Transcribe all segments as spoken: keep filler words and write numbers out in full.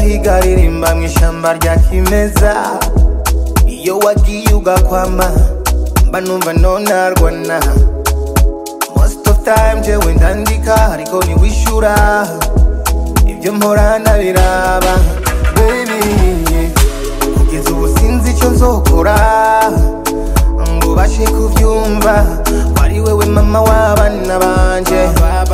gahiga ririmba mw'ishamba rya kimeza. Iyo wagiye ugakwama mba numva nonarwana. Most of time jewe ndandika ariko ntiwishura ibyo mpora ndabiraba. Baby kugeza ubu sinzi icyo nzokora ngo ubashe kubyumva. Wari wewe mama w'abana banje.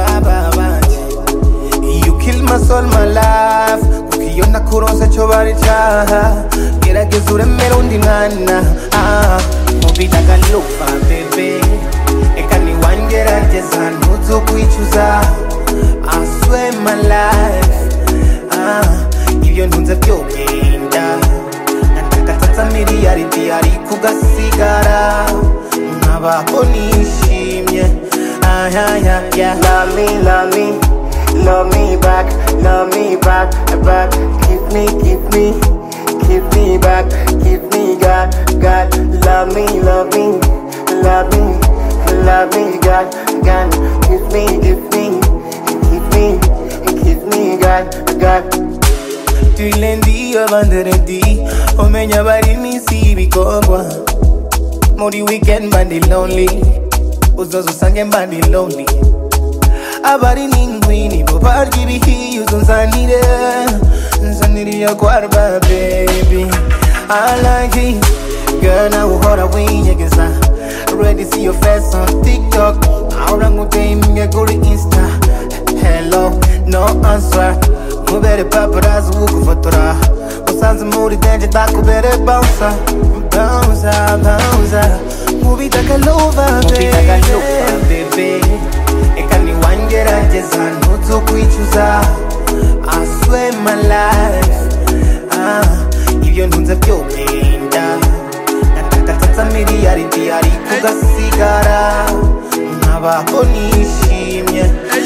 You kill my soul my life kuko iyo nakuronse cyo bari cyaha. Gerageza uremere undi mwana mubitaga lupa bebe. Eka niwangerageza ntuzokwicuza. I swear my life ibyo ntunze byogenda. Nataka miliyaridi ariko ugasigara nkabaho nishimye. Love me, love me, love me back, love me back, back. Give me, give me, give me back, give me God, God. Love me, love me, love me, love me God, God. Give me, give me, give me, give me God, God. Tuilendi abanderedi omenya bari misi ibikorwa. Muri weekend bandi lonely uzoza usange mbandi lonely. Abari n'ingwini bo barya ibihiyuzo nzanire nzanire iyo kwarba baby. I like it girl nawe uhora winyegeza. Ready see your face on TikTok ahora nguteyimye kuri Insta. Hello no answer mubere paparazzi ugufotora. Usanze muri danger ndakubere bouncer bouncer bouncer. Mubitaka lover baby. Eka niwangerageza ntuzokwicuza. I swear my life ibyo ntunze byogenda. Nataka miliyaridi ariko ugasigara nkabaho nishimye.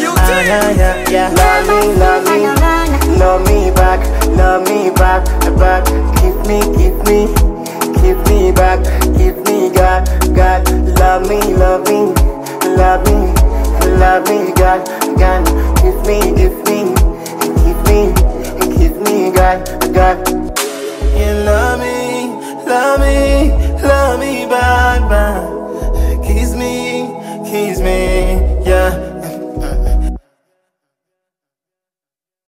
Love me, love me, love me back, love me back, back. Give me, give me, give me back, give me God, God. Love me, love me, love me, love me God, God. Give me, give me, give me, give me God, God. You love me, love me, love me back, back.